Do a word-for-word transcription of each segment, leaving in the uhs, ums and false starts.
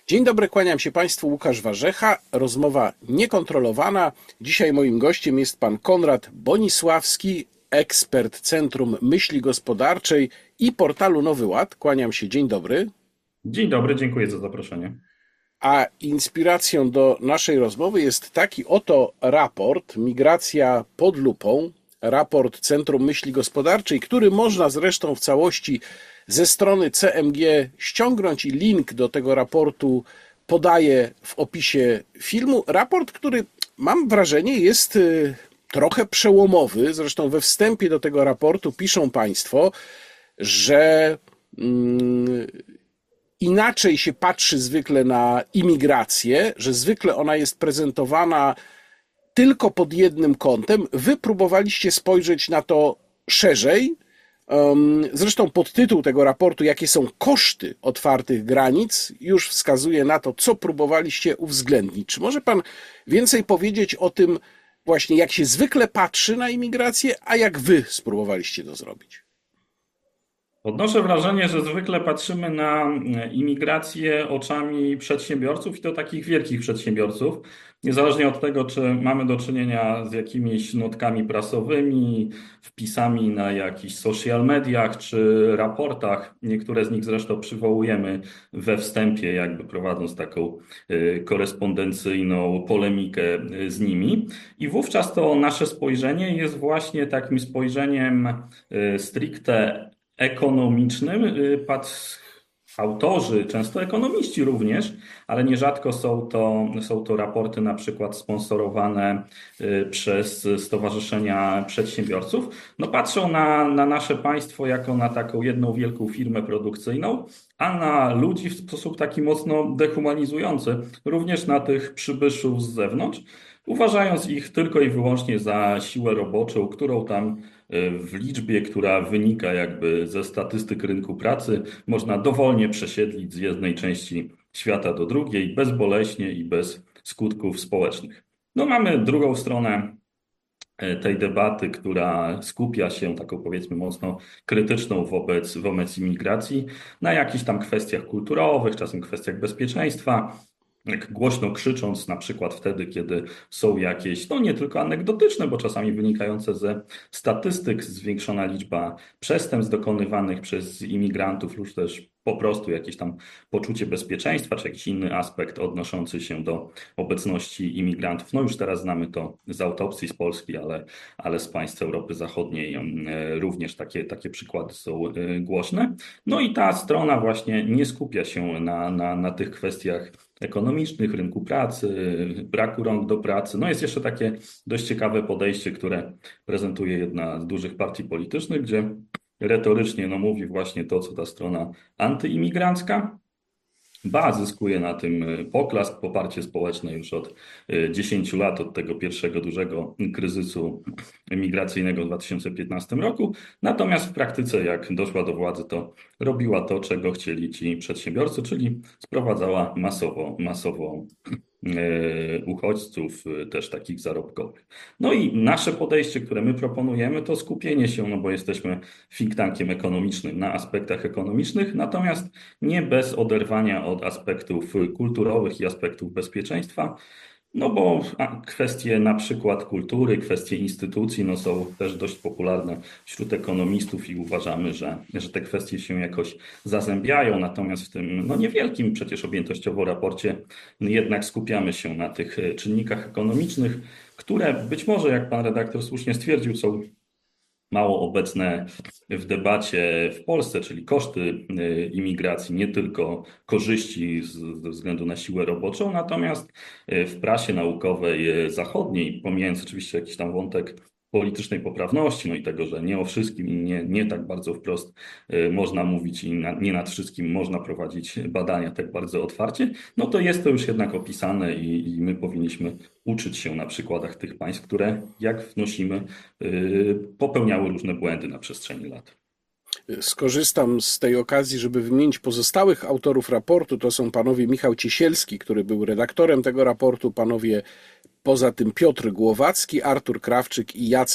Dzień dobry, kłaniam się Państwu, Łukasz Warzecha. Rozmowa niekontrolowana. Dzisiaj moim gościem jest pan Konrad Bonisławski, ekspert Centrum Myśli Gospodarczej i portalu Nowy Ład. Kłaniam się, dzień dobry. Dzień dobry, dziękuję za zaproszenie. A inspiracją do naszej rozmowy jest taki oto raport Migracja pod lupą, raport Centrum Myśli Gospodarczej, który można zresztą w całości ze strony C M G ściągnąć i link do tego raportu podaję w opisie filmu. Raport, który mam wrażenie jest trochę przełomowy, zresztą we wstępie do tego raportu piszą Państwo, że mm, inaczej się patrzy zwykle na imigrację, że zwykle ona jest prezentowana tylko pod jednym kątem. Wy próbowaliście spojrzeć na to szerzej. Zresztą podtytuł tego raportu, jakie są koszty otwartych granic, już wskazuje na to, co próbowaliście uwzględnić. Czy może pan więcej powiedzieć o tym właśnie, jak się zwykle patrzy na imigrację, a jak wy spróbowaliście to zrobić? Odnoszę wrażenie, że zwykle patrzymy na imigrację oczami przedsiębiorców i to takich wielkich przedsiębiorców. Niezależnie od tego, czy mamy do czynienia z jakimiś notkami prasowymi, wpisami na jakichś social mediach czy raportach. Niektóre z nich zresztą przywołujemy we wstępie, jakby prowadząc taką korespondencyjną polemikę z nimi. I wówczas to nasze spojrzenie jest właśnie takim spojrzeniem stricte ekonomicznym. Autorzy, często ekonomiści również, ale nierzadko są to, są to raporty na przykład sponsorowane przez stowarzyszenia przedsiębiorców. No patrzą na, na nasze państwo jako na taką jedną wielką firmę produkcyjną, a na ludzi w sposób taki mocno dehumanizujący, również na tych przybyszów z zewnątrz, uważając ich tylko i wyłącznie za siłę roboczą, którą tam w liczbie, która wynika jakby ze statystyk rynku pracy, można dowolnie przesiedlić z jednej części świata do drugiej, bezboleśnie i bez skutków społecznych. No mamy drugą stronę tej debaty, która skupia się taką powiedzmy mocno krytyczną wobec, wobec imigracji na jakichś tam kwestiach kulturowych, czasem kwestiach bezpieczeństwa, jak głośno krzycząc, na przykład wtedy, kiedy są jakieś, no nie tylko anegdotyczne, bo czasami wynikające ze statystyk, zwiększona liczba przestępstw dokonywanych przez imigrantów lub też po prostu jakieś tam poczucie bezpieczeństwa, czy jakiś inny aspekt odnoszący się do obecności imigrantów. No już teraz znamy to z autopsji z Polski, ale, ale z państw Europy Zachodniej również takie, takie przykłady są głośne. No i ta strona właśnie nie skupia się na, na, na tych kwestiach ekonomicznych, rynku pracy, braku rąk do pracy. No jest jeszcze takie dość ciekawe podejście, które prezentuje jedna z dużych partii politycznych, gdzie retorycznie no, mówi właśnie to, co ta strona antyimigrancka. Ba, zyskuje na tym poklask, poparcie społeczne już od dziesięciu lat, od tego pierwszego dużego kryzysu migracyjnego w dwa tysiące piętnastym roku. Natomiast w praktyce, jak doszła do władzy, to robiła to, czego chcieli ci przedsiębiorcy, czyli sprowadzała masowo, masowo uchodźców, też takich zarobkowych. No i nasze podejście, które my proponujemy, to skupienie się, no bo jesteśmy think tankiem ekonomicznym, na aspektach ekonomicznych, natomiast nie bez oderwania od aspektów kulturowych i aspektów bezpieczeństwa. No bo kwestie na przykład kultury, kwestie instytucji no są też dość popularne wśród ekonomistów i uważamy, że, że te kwestie się jakoś zazębiają. Natomiast w tym no niewielkim przecież objętościowo raporcie jednak skupiamy się na tych czynnikach ekonomicznych, które być może, jak pan redaktor słusznie stwierdził, są mało obecne w debacie w Polsce, czyli koszty imigracji, nie tylko korzyści ze względu na siłę roboczą, natomiast w prasie naukowej zachodniej, pomijając oczywiście jakiś tam wątek politycznej poprawności, no i tego, że nie o wszystkim i nie, nie tak bardzo wprost można mówić i na, nie nad wszystkim można prowadzić badania tak bardzo otwarcie, no to jest to już jednak opisane i, i my powinniśmy uczyć się na przykładach tych państw, które, jak wnosimy, popełniały różne błędy na przestrzeni lat. Skorzystam z tej okazji, żeby wymienić pozostałych autorów raportu. To są panowie Michał Ciesielski, który był redaktorem tego raportu, panowie poza tym Piotr Głowacki, Artur Krawczyk i Jacek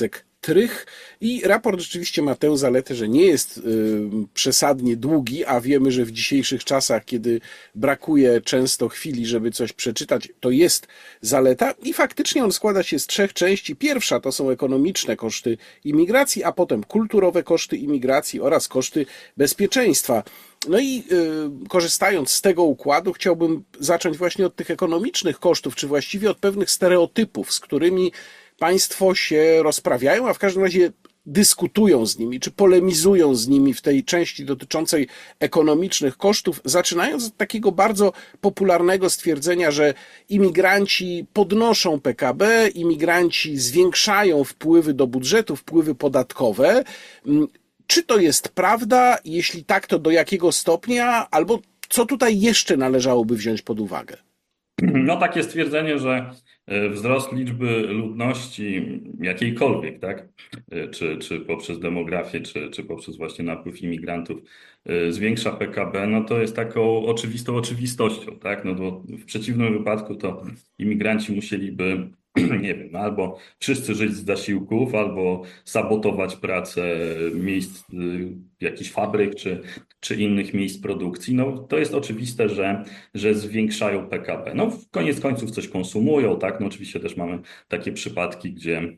trych i raport rzeczywiście ma tę zaletę, że nie jest y, przesadnie długi, a wiemy, że w dzisiejszych czasach, kiedy brakuje często chwili, żeby coś przeczytać, to jest zaleta i faktycznie on składa się z trzech części. Pierwsza to są ekonomiczne koszty imigracji, a potem kulturowe koszty imigracji oraz koszty bezpieczeństwa. No i y, korzystając z tego układu, chciałbym zacząć właśnie od tych ekonomicznych kosztów, czy właściwie od pewnych stereotypów, z którymi państwo się rozprawiają, a w każdym razie dyskutują z nimi, czy polemizują z nimi w tej części dotyczącej ekonomicznych kosztów, zaczynając od takiego bardzo popularnego stwierdzenia, że imigranci podnoszą P K B, imigranci zwiększają wpływy do budżetu, wpływy podatkowe. Czy to jest prawda? Jeśli tak, to do jakiego stopnia? Albo co tutaj jeszcze należałoby wziąć pod uwagę? No takie stwierdzenie, że wzrost liczby ludności jakiejkolwiek, tak? Czy, czy poprzez demografię, czy, czy poprzez właśnie napływ imigrantów zwiększa P K B, no to jest taką oczywistą oczywistością, tak? No bo w przeciwnym wypadku to imigranci musieliby, nie wiem, albo wszyscy żyć z zasiłków, albo sabotować pracę miejsc, jakichś fabryk, czy, czy innych miejsc produkcji. No to jest oczywiste, że, że zwiększają P K B. No koniec końców coś konsumują, tak? No oczywiście też mamy takie przypadki, gdzie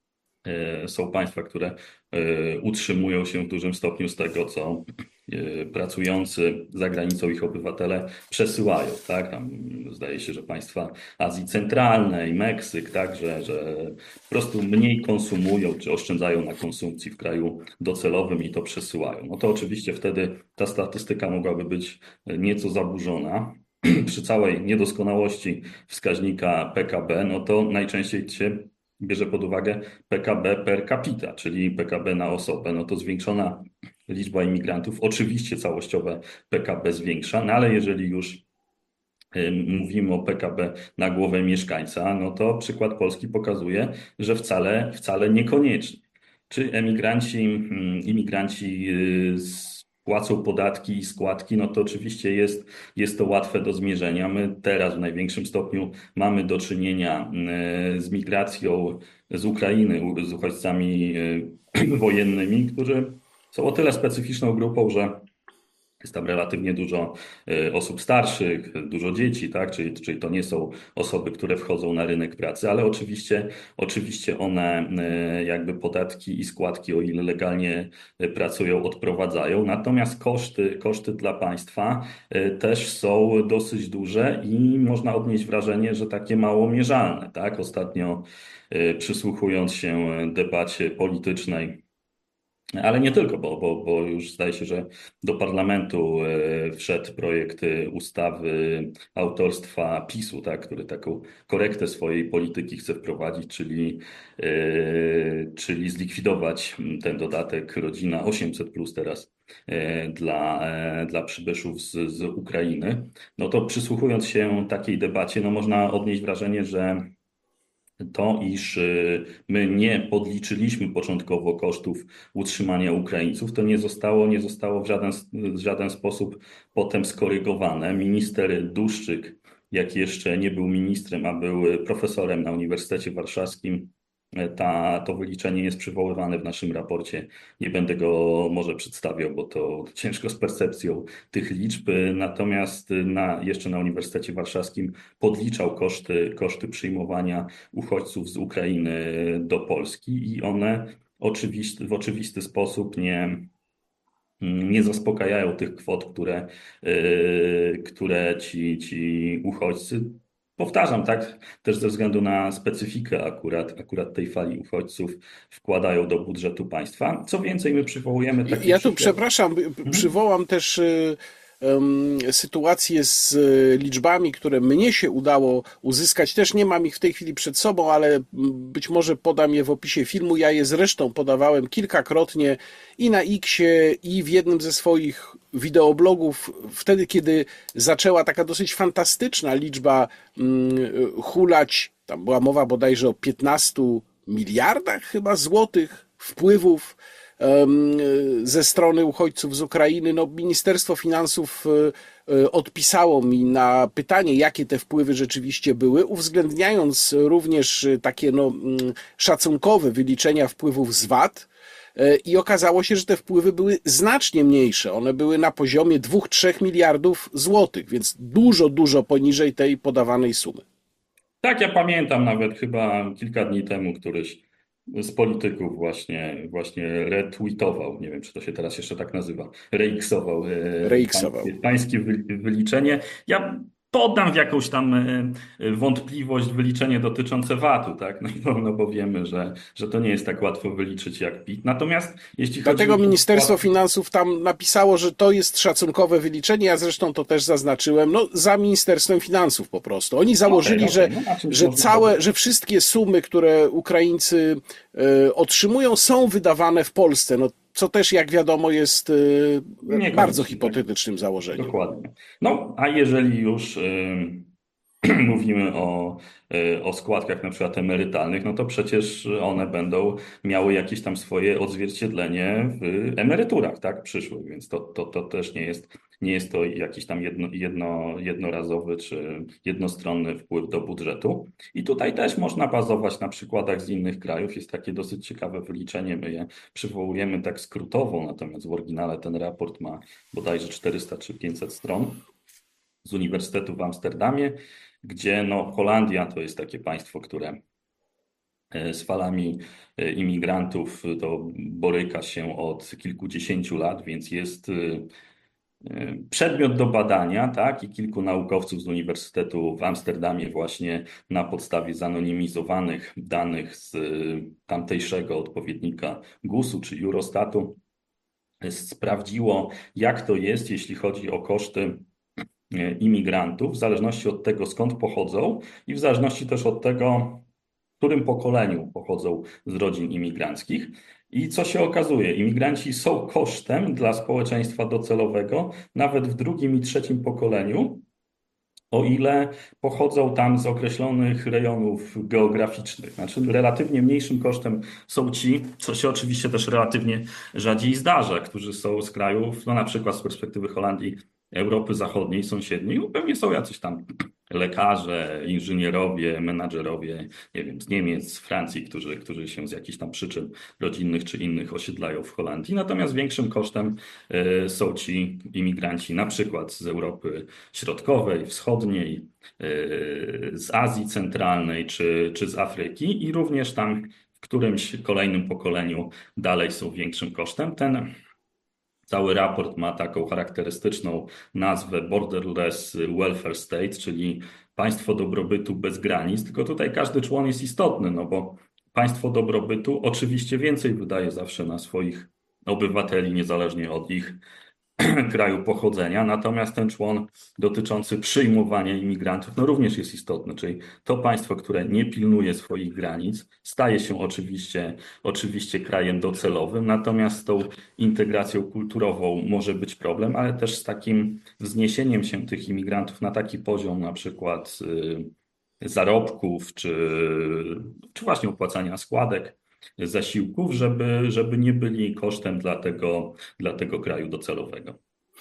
są państwa, które utrzymują się w dużym stopniu z tego, co pracujący za granicą ich obywatele przesyłają, tak? Tam zdaje się, że państwa Azji Centralnej, Meksyk, tak? Że, że po prostu mniej konsumują, czy oszczędzają na konsumpcji w kraju docelowym i to przesyłają. No to oczywiście wtedy ta statystyka mogłaby być nieco zaburzona. Przy całej niedoskonałości wskaźnika P K B, no to najczęściej się bierze pod uwagę P K B per capita, czyli P K B na osobę, no to zwiększona liczba imigrantów oczywiście całościowe P K B zwiększa, no ale jeżeli już mówimy o P K B na głowę mieszkańca, no to przykład Polski pokazuje, że wcale, wcale niekoniecznie. Czy emigranci, imigranci z płacą podatki i składki, no to oczywiście jest, jest to łatwe do zmierzenia. My teraz w największym stopniu mamy do czynienia z migracją z Ukrainy, z uchodźcami wojennymi, którzy są o tyle specyficzną grupą, że jest tam relatywnie dużo osób starszych, dużo dzieci, tak? Czyli, czyli to nie są osoby, które wchodzą na rynek pracy, ale oczywiście, oczywiście one jakby podatki i składki, o ile legalnie pracują, odprowadzają. Natomiast koszty, koszty dla państwa też są dosyć duże i można odnieść wrażenie, że takie mało mierzalne, tak? Ostatnio przysłuchując się debacie politycznej, ale nie tylko, bo, bo, bo już zdaje się, że do parlamentu wszedł projekt ustawy autorstwa PiSu, tak, który taką korektę swojej polityki chce wprowadzić, czyli, czyli zlikwidować ten dodatek Rodzina osiemset plus teraz dla, dla przybyszów z, z Ukrainy. No to przysłuchując się takiej debacie, no można odnieść wrażenie, że to, iż my nie podliczyliśmy początkowo kosztów utrzymania Ukraińców, to nie zostało, nie zostało w żaden, w żaden sposób potem skorygowane. Minister Duszczyk, jak jeszcze nie był ministrem, a był profesorem na Uniwersytecie Warszawskim, ta, to wyliczenie jest przywoływane w naszym raporcie. Nie będę go może przedstawiał, bo to ciężko z percepcją tych liczb. Natomiast na, jeszcze na Uniwersytecie Warszawskim podliczał koszty, koszty przyjmowania uchodźców z Ukrainy do Polski i one oczywisty, w oczywisty sposób nie, nie zaspokajają tych kwot, które, yy, które ci, ci uchodźcy, powtarzam, tak, też ze względu na specyfikę akurat, akurat tej fali uchodźców wkładają do budżetu państwa. Co więcej, my przywołujemy taki Ja tu, przykład. przepraszam, przywołam też um, sytuację z liczbami, które mnie się udało uzyskać. Też nie mam ich w tej chwili przed sobą, ale być może podam je w opisie filmu. Ja je zresztą podawałem kilkakrotnie i na X-ie, i w jednym ze swoich wideoblogów, wtedy, kiedy zaczęła taka dosyć fantastyczna liczba um, hulać, tam była mowa bodajże o piętnastu miliardach chyba złotych wpływów ze strony uchodźców z Ukrainy. No, Ministerstwo Finansów odpisało mi na pytanie, jakie te wpływy rzeczywiście były, uwzględniając również takie no, szacunkowe wyliczenia wpływów z V A T. I okazało się, że te wpływy były znacznie mniejsze. One były na poziomie dwa do trzech miliardów złotych, więc dużo, dużo poniżej tej podawanej sumy. Tak, ja pamiętam nawet chyba kilka dni temu któryś z polityków właśnie, właśnie retweetował, nie wiem czy to się teraz jeszcze tak nazywa, reiksował, e, Reiksował. pańskie, pańskie wy- wyliczenie. Ja poddam w jakąś tam e, wątpliwość wyliczenie dotyczące V A T-u, tak? No, bo- no bo wiemy, że, że to nie jest tak łatwo wyliczyć jak P I T. Natomiast jeśli chodzi Dlatego o Ministerstwo Finansów tam napisało, że to jest szacunkowe wyliczenie, ja zresztą to też zaznaczyłem, no za Ministerstwem Finansów po prostu. Oni założyli, Okej, że, okej, no na czymś że można całe, powiedzieć. że wszystkie sumy, które Ukraińcy e, otrzymują, są wydawane w Polsce, no co też jak wiadomo jest e, Niekoniecznie, bardzo tak. hipotetycznym założeniem. Dokładnie. No, a jeżeli już ym, mówimy o, y, o składkach na przykład emerytalnych, no to przecież one będą miały jakieś tam swoje odzwierciedlenie w emeryturach, tak, przyszłych, więc to, to, to też nie jest, nie jest to jakiś tam jedno, jedno, jednorazowy czy jednostronny wpływ do budżetu. I tutaj też można bazować na przykładach z innych krajów. Jest takie dosyć ciekawe wyliczenie, my je przywołujemy tak skrótowo, natomiast w oryginale ten raport ma bodajże czterysta czy pięćset stron z Uniwersytetu w Amsterdamie, gdzie no, Holandia to jest takie państwo, które e, z falami e, imigrantów e, to boryka się od kilkudziesięciu lat, więc jest e, e, przedmiot do badania, tak? I kilku naukowców z Uniwersytetu w Amsterdamie właśnie na podstawie zanonimizowanych danych z e, tamtejszego odpowiednika gusu czy Eurostatu e, sprawdziło, jak to jest, jeśli chodzi o koszty imigrantów, w zależności od tego, skąd pochodzą i w zależności też od tego, w którym pokoleniu pochodzą z rodzin imigranckich. I co się okazuje? Imigranci są kosztem dla społeczeństwa docelowego nawet w drugim i trzecim pokoleniu, o ile pochodzą tam z określonych rejonów geograficznych. Znaczy, relatywnie mniejszym kosztem są ci, co się oczywiście też relatywnie rzadziej zdarza, którzy są z krajów, no na przykład z perspektywy Holandii, Europy Zachodniej, sąsiedniej, no pewnie są jacyś tam lekarze, inżynierowie, menadżerowie, nie wiem, z Niemiec, z Francji, którzy, którzy się z jakichś tam przyczyn rodzinnych czy innych osiedlają w Holandii. Natomiast większym kosztem y, są ci imigranci na przykład z Europy Środkowej, Wschodniej, y, z Azji Centralnej czy, czy z Afryki i również tam w którymś kolejnym pokoleniu dalej są większym kosztem. Ten Cały raport ma taką charakterystyczną nazwę Borderless Welfare State, czyli państwo dobrobytu bez granic, tylko tutaj każdy człon jest istotny, no bo państwo dobrobytu oczywiście więcej wydaje zawsze na swoich obywateli, niezależnie od ich kraju pochodzenia, natomiast ten człon dotyczący przyjmowania imigrantów no również jest istotny, czyli to państwo, które nie pilnuje swoich granic, staje się oczywiście, oczywiście krajem docelowym, natomiast z tą integracją kulturową może być problem, ale też z takim wzniesieniem się tych imigrantów na taki poziom na przykład y, zarobków, czy, czy właśnie opłacania składek, zasiłków, żeby, żeby nie byli kosztem dla tego, dla tego kraju docelowego.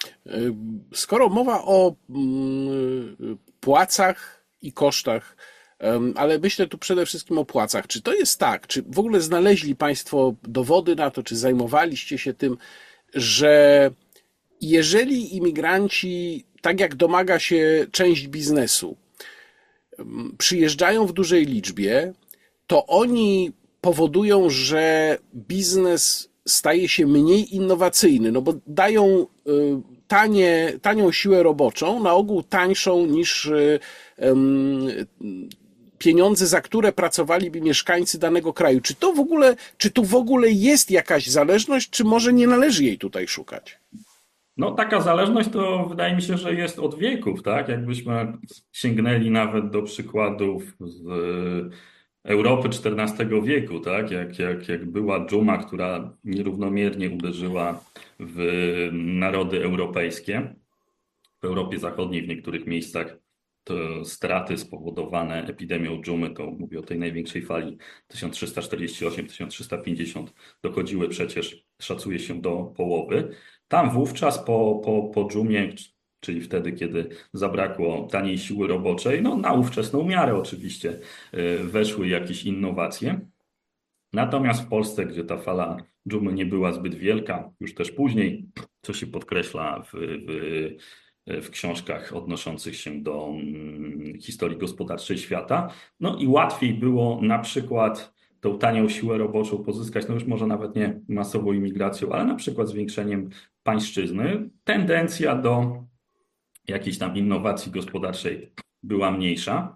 Skoro mowa o mm, płacach i kosztach, em, ale myślę tu przede wszystkim o płacach. Czy to jest tak, czy w ogóle znaleźli Państwo dowody na to, czy zajmowaliście się tym, że jeżeli imigranci, tak jak domaga się część biznesu, em, przyjeżdżają w dużej liczbie, to oni powodują, że biznes staje się mniej innowacyjny, no bo dają y, tanie, tanią siłę roboczą, na ogół tańszą niż y, em, pieniądze, za które pracowaliby mieszkańcy danego kraju. Czy to w ogóle, czy tu w ogóle jest jakaś zależność, czy może nie należy jej tutaj szukać? No, taka zależność to wydaje mi się, że jest od wieków, tak? Jakbyśmy sięgnęli nawet do przykładów z Europy czternastego wieku, tak? Jak, jak, jak była dżuma, która nierównomiernie uderzyła w narody europejskie. W Europie Zachodniej w niektórych miejscach to straty spowodowane epidemią dżumy, to mówię o tej największej fali tysiąc trzysta czterdzieści osiem tysiąc trzysta pięćdziesiąt, dochodziły przecież szacuje się do połowy. Tam wówczas po, po, po dżumie, czyli wtedy, kiedy zabrakło taniej siły roboczej, no na ówczesną miarę oczywiście weszły jakieś innowacje. Natomiast w Polsce, gdzie ta fala dżumy nie była zbyt wielka, już też później, co się podkreśla w, w, w książkach odnoszących się do mm, historii gospodarczej świata, no i łatwiej było na przykład tą tanią siłę roboczą pozyskać, no już może nawet nie masową imigracją, ale na przykład zwiększeniem pańszczyzny. Tendencja do jakiejś tam innowacji gospodarczej była mniejsza.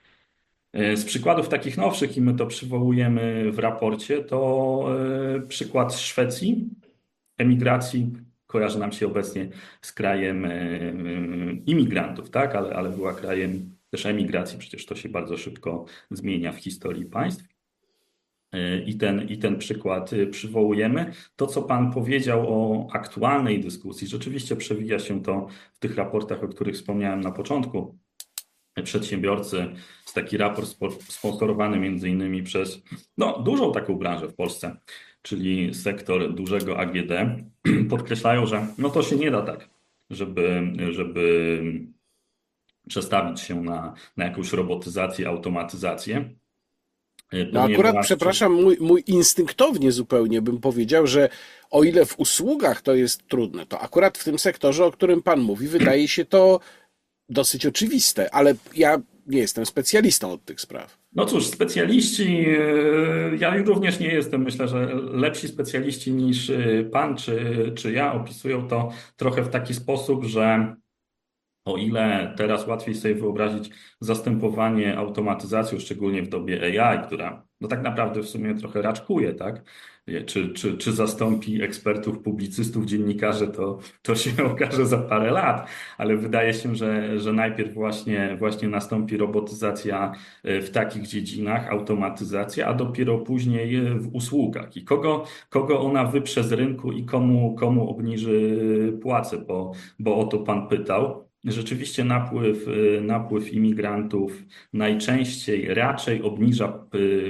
Z przykładów takich nowszych, i my to przywołujemy w raporcie, to przykład Szwecji, emigracji, kojarzy nam się obecnie z krajem imigrantów, tak? ale, ale była krajem też emigracji, przecież to się bardzo szybko zmienia w historii państw. I ten, I ten przykład przywołujemy. To, co Pan powiedział o aktualnej dyskusji, rzeczywiście przewija się to w tych raportach, o których wspomniałem na początku. Przedsiębiorcy, jest taki raport sponsorowany między innymi przez no, dużą taką branżę w Polsce, czyli sektor dużego A G D, podkreślają, że no to się nie da tak, żeby, żeby przestawić się na, na jakąś robotyzację, automatyzację. No akurat, przepraszam, mój, mój instynktownie zupełnie bym powiedział, że o ile w usługach to jest trudne, to akurat w tym sektorze, o którym Pan mówi, wydaje się to dosyć oczywiste, ale ja nie jestem specjalistą od tych spraw. No cóż, specjaliści, ja również nie jestem, myślę, że lepsi specjaliści niż Pan czy, czy ja opisują to trochę w taki sposób, że o ile teraz łatwiej sobie wyobrazić zastępowanie automatyzacją, szczególnie w dobie A I, która no tak naprawdę w sumie trochę raczkuje, tak? Czy, czy, czy zastąpi ekspertów, publicystów, dziennikarzy, to, to się okaże za parę lat, ale wydaje się, że, że najpierw właśnie, właśnie nastąpi robotyzacja w takich dziedzinach, automatyzacja, a dopiero później w usługach. I kogo, kogo ona wyprze z rynku i komu, komu obniży płace, bo, bo o to Pan pytał. Rzeczywiście napływ, napływ imigrantów najczęściej raczej obniża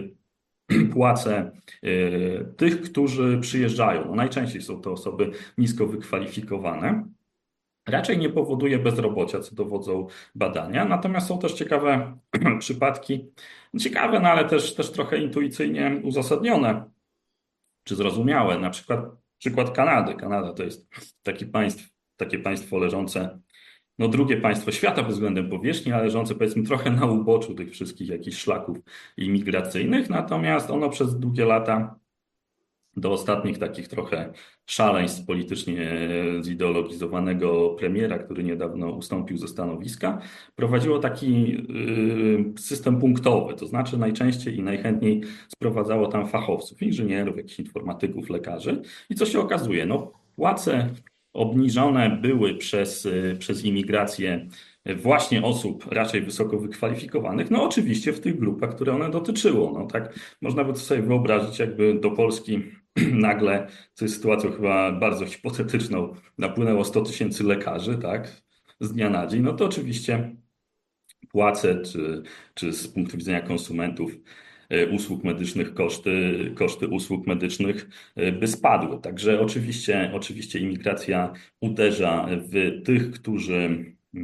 płace tych, którzy przyjeżdżają. No najczęściej są to osoby nisko wykwalifikowane. Raczej nie powoduje bezrobocia, co dowodzą badania. Natomiast są też ciekawe przypadki, ciekawe, no ale też, też trochę intuicyjnie uzasadnione czy zrozumiałe. Na przykład przykład Kanady. Kanada to jest taki państw, takie państwo leżące no drugie państwo świata pod względem powierzchni, ale leżące powiedzmy trochę na uboczu tych wszystkich jakichś szlaków imigracyjnych, natomiast ono przez długie lata do ostatnich takich trochę szaleństw politycznie zideologizowanego premiera, który niedawno ustąpił ze stanowiska, prowadziło taki system punktowy, to znaczy najczęściej i najchętniej sprowadzało tam fachowców, inżynierów, jakichś informatyków, lekarzy i co się okazuje, no płace obniżone były przez, przez imigrację właśnie osób raczej wysoko wykwalifikowanych, no oczywiście w tych grupach, które one dotyczyło. No tak można by sobie wyobrazić, jakby do Polski nagle, co jest sytuacją chyba bardzo hipotetyczną, napłynęło sto tysięcy lekarzy, tak, z dnia na dzień, no to oczywiście płace, czy, czy z punktu widzenia konsumentów usług medycznych, koszty, koszty usług medycznych by spadły. Także oczywiście, oczywiście imigracja uderza w tych, którzy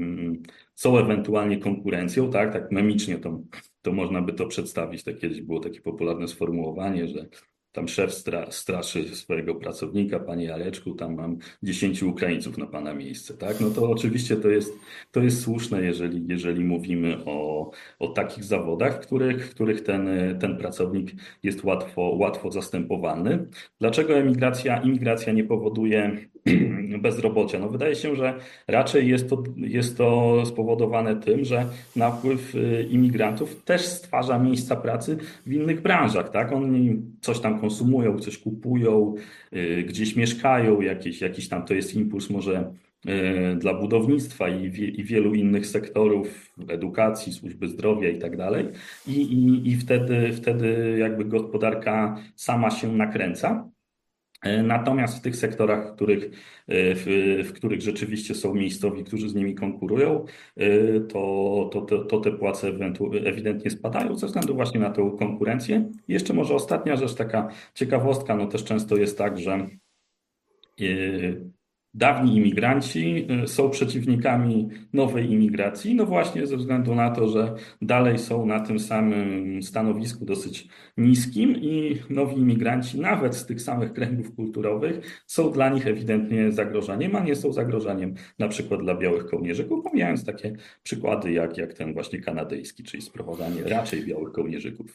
są ewentualnie konkurencją, tak, tak memicznie to, to można by to przedstawić. Tak kiedyś było takie popularne sformułowanie, że tam szef stra, straszy swojego pracownika, panie Jareczku, tam mam dziesięciu Ukraińców na pana miejsce, tak? No to oczywiście to jest, to jest słuszne, jeżeli, jeżeli mówimy o, o takich zawodach, w których, w których ten, ten pracownik jest łatwo, łatwo zastępowalny. Dlaczego emigracja, imigracja nie powoduje bezrobocia? No wydaje się, że raczej jest to, jest to spowodowane tym, że napływ imigrantów też stwarza miejsca pracy w innych branżach, tak? Oni coś tam konsumują, coś kupują, gdzieś mieszkają, jakiś, jakiś tam to jest impuls może dla budownictwa i, wie, i wielu innych sektorów, edukacji, służby zdrowia i tak dalej. I, i, i wtedy, wtedy jakby gospodarka sama się nakręca. Natomiast w tych sektorach, w których, w, w których rzeczywiście są miejscowi, którzy z nimi konkurują, to, to, to, to te płace ewidentnie spadają ze względu właśnie na tę konkurencję. I jeszcze może ostatnia rzecz, taka ciekawostka, no też często jest tak, że Dawni imigranci są przeciwnikami nowej imigracji, no właśnie ze względu na to, że dalej są na tym samym stanowisku dosyć niskim i nowi imigranci, nawet z tych samych kręgów kulturowych, są dla nich ewidentnie zagrożeniem, a nie są zagrożeniem na przykład dla białych kołnierzyków, pomijając takie przykłady jak, jak ten właśnie kanadyjski, czyli sprowadzanie raczej białych kołnierzyków.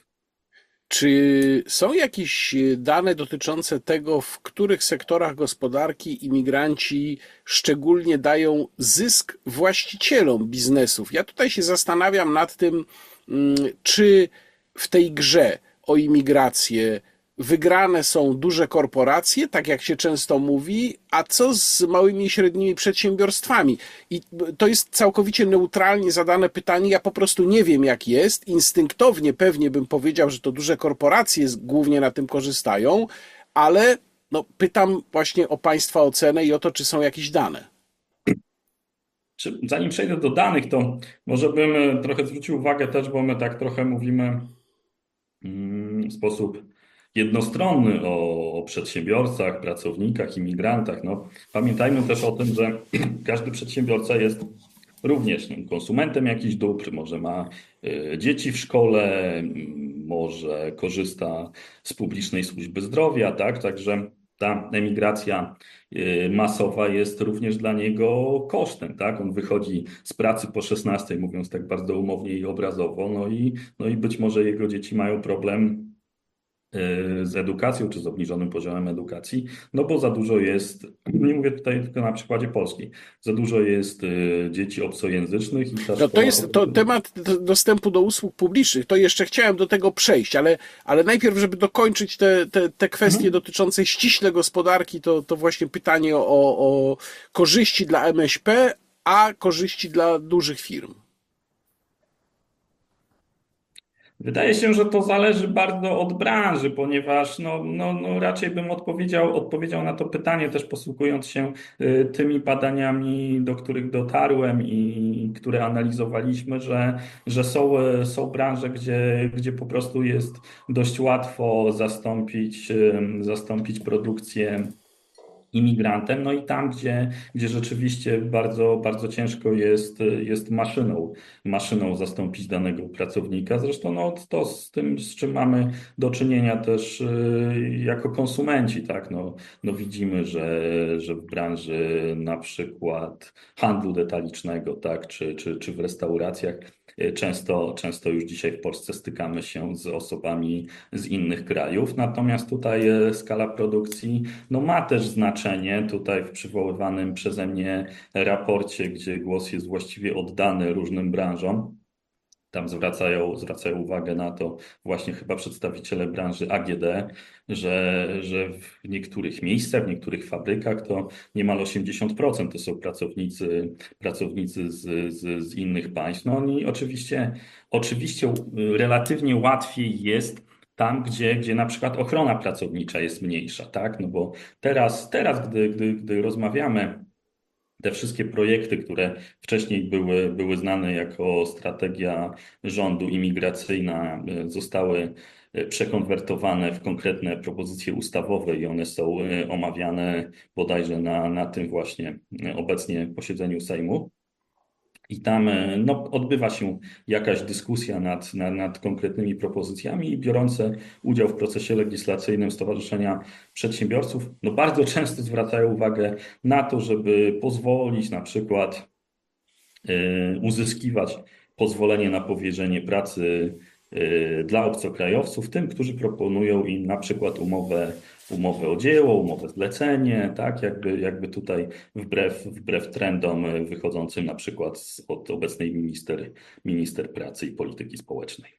Czy są jakieś dane dotyczące tego, w których sektorach gospodarki imigranci szczególnie dają zysk właścicielom biznesów? Ja tutaj się zastanawiam nad tym, czy w tej grze o imigrację wygrane są duże korporacje, tak jak się często mówi, a co z małymi i średnimi przedsiębiorstwami? I to jest całkowicie neutralnie zadane pytanie, ja po prostu nie wiem jak jest. Instynktownie pewnie bym powiedział, że to duże korporacje głównie na tym korzystają, ale no, pytam właśnie o Państwa ocenę i o to, czy są jakieś dane. Czy, zanim przejdę do danych, to może bym trochę zwrócił uwagę też, bo my tak trochę mówimy w sposób jednostronny o, o przedsiębiorcach, pracownikach, imigrantach. No, pamiętajmy też o tym, że każdy przedsiębiorca jest również no, konsumentem jakichś dóbr, może ma y, dzieci w szkole, m, może korzysta z publicznej służby zdrowia, tak? Także ta emigracja y, masowa jest również dla niego kosztem, tak? On wychodzi z pracy po szesnastej, mówiąc tak bardzo umownie i obrazowo, no i, no i być może jego dzieci mają problem z edukacją, czy z obniżonym poziomem edukacji, no bo za dużo jest, nie mówię tutaj tylko na przykładzie Polski, za dużo jest y, dzieci obcojęzycznych i ta No to szkoła... jest to temat dostępu do usług publicznych. To jeszcze chciałem do tego przejść, ale, ale najpierw, żeby dokończyć te, te, te kwestie mhm. dotyczące ściśle gospodarki, to, to właśnie pytanie o, o korzyści dla M S P, a korzyści dla dużych firm. Wydaje się, że to zależy bardzo od branży, ponieważ no, no, no raczej bym odpowiedział, odpowiedział na to pytanie też posługując się y, tymi badaniami, do których dotarłem i które analizowaliśmy, że, że są, y, są branże, gdzie, gdzie po prostu jest dość łatwo zastąpić, y, zastąpić produkcję imigrantem, no i tam, gdzie, gdzie rzeczywiście bardzo, bardzo ciężko jest, jest maszyną, maszyną zastąpić danego pracownika. Zresztą no, to z tym, z czym mamy do czynienia też y, jako konsumenci, tak? No, no widzimy, że, że w branży na przykład handlu detalicznego, tak? Czy, czy, czy w restauracjach Często, często już dzisiaj w Polsce stykamy się z osobami z innych krajów, natomiast tutaj skala produkcji no, ma też znaczenie. Tutaj w przywoływanym przeze mnie raporcie, gdzie głos jest właściwie oddany różnym branżom, tam zwracają, zwracają uwagę na to właśnie chyba przedstawiciele branży A G D, że, że w niektórych miejscach, w niektórych fabrykach to niemal osiemdziesiąt procent to są pracownicy, pracownicy z, z, z innych państw. No oni oczywiście, oczywiście relatywnie łatwiej jest tam, gdzie, gdzie na przykład ochrona pracownicza jest mniejsza, tak? No bo teraz, teraz gdy, gdy, gdy rozmawiamy te wszystkie projekty, które wcześniej były, były znane jako strategia rządu imigracyjna, zostały przekonwertowane w konkretne propozycje ustawowe i one są omawiane bodajże na, na tym właśnie obecnie posiedzeniu Sejmu. I tam no, odbywa się jakaś dyskusja nad, nad, nad konkretnymi propozycjami i biorące udział w procesie legislacyjnym stowarzyszenia przedsiębiorców no, bardzo często zwracają uwagę na to, żeby pozwolić na przykład y, uzyskiwać pozwolenie na powierzenie pracy y, dla obcokrajowców, tym, którzy proponują im na przykład umowę umowę o dzieło, umowę zlecenie, tak, jakby, jakby tutaj wbrew, wbrew trendom wychodzącym na przykład od obecnej minister, minister pracy i polityki społecznej.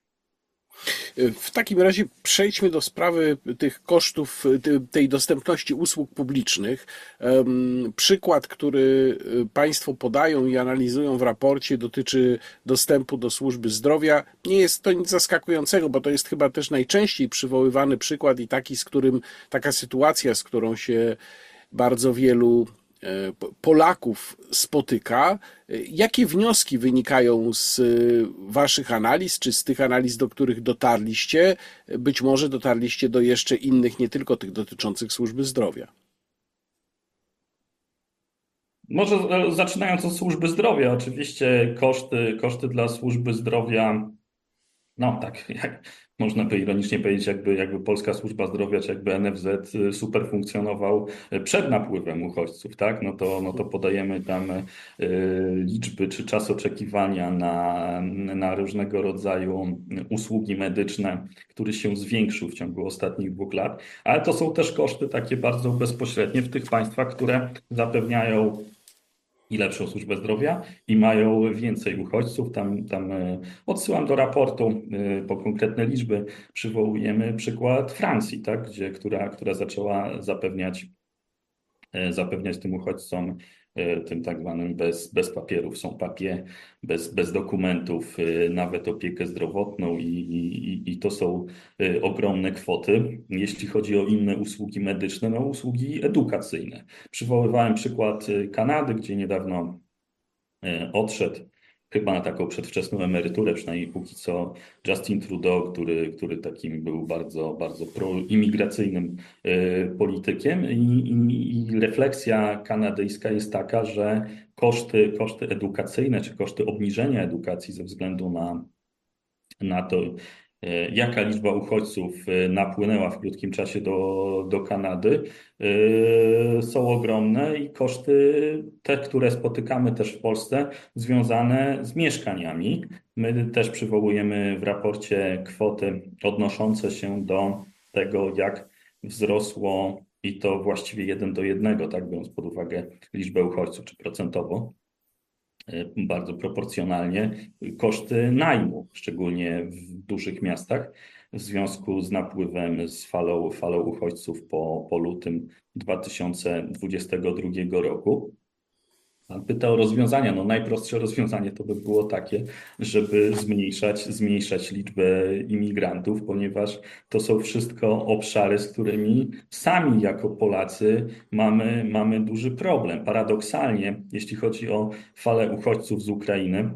W takim razie przejdźmy do sprawy tych kosztów, tej dostępności usług publicznych. Przykład, który Państwo podają i analizują w raporcie, dotyczy dostępu do służby zdrowia. Nie jest to nic zaskakującego, bo to jest chyba też najczęściej przywoływany przykład i taki, z którym, taka sytuacja, z którą się bardzo wielu Polaków spotyka. Jakie wnioski wynikają z Waszych analiz, czy z tych analiz, do których dotarliście? Być może dotarliście do jeszcze innych, nie tylko tych dotyczących służby zdrowia. Może e, zaczynając od służby zdrowia, oczywiście koszty, koszty dla służby zdrowia. No tak, jak można by ironicznie powiedzieć, jakby, jakby Polska Służba Zdrowia czy jakby N F Z super funkcjonował przed napływem uchodźców, tak? No to, no to podajemy tam y, liczby czy czas oczekiwania na, na różnego rodzaju usługi medyczne, który się zwiększył w ciągu ostatnich dwóch lat, ale to są też koszty takie bardzo bezpośrednie w tych państwach, które zapewniają i lepszą służbę zdrowia i mają więcej uchodźców. Tam, tam e, odsyłam do raportu e, po konkretne liczby. Przywołujemy przykład Francji, tak, gdzie, która, która zaczęła zapewniać e, zapewniać tym uchodźcom, e, tym tak zwanym bez, bez papierów, są papie, bez, bez dokumentów, e, nawet opiekę zdrowotną i, i, i to są e, ogromne kwoty. Jeśli chodzi o inne usługi medyczne, no usługi edukacyjne. Przywoływałem przykład e, Kanady, gdzie niedawno e, odszedł chyba na taką przedwczesną emeryturę, przynajmniej póki co Justin Trudeau, który, który takim był bardzo, bardzo proimigracyjnym e, politykiem i, i, i refleksja kanadyjska jest taka, że koszty, koszty edukacyjne czy koszty obniżenia edukacji ze względu na na to, e, jaka liczba uchodźców e, napłynęła w krótkim czasie do, do Kanady, e, są ogromne i koszty te, które spotykamy też w Polsce, związane z mieszkaniami. My też przywołujemy w raporcie kwoty odnoszące się do tego, jak wzrosło i to właściwie jeden do jednego, tak, biorąc pod uwagę liczbę uchodźców, czy procentowo bardzo proporcjonalnie koszty najmu, szczególnie w dużych miastach, w związku z napływem, z falą, falą uchodźców po, po lutym dwa tysiące dwudziestego drugiego roku. Pan pyta o rozwiązania. No najprostsze rozwiązanie to by było takie, żeby zmniejszać, zmniejszać liczbę imigrantów, ponieważ to są wszystko obszary, z którymi sami jako Polacy mamy, mamy duży problem. Paradoksalnie, jeśli chodzi o falę uchodźców z Ukrainy,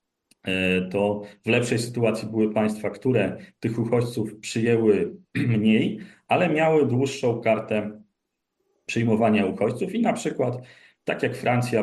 e, to w lepszej sytuacji były państwa, które tych uchodźców przyjęły mniej, ale miały dłuższą kartę przyjmowania uchodźców i na przykład, tak jak Francja,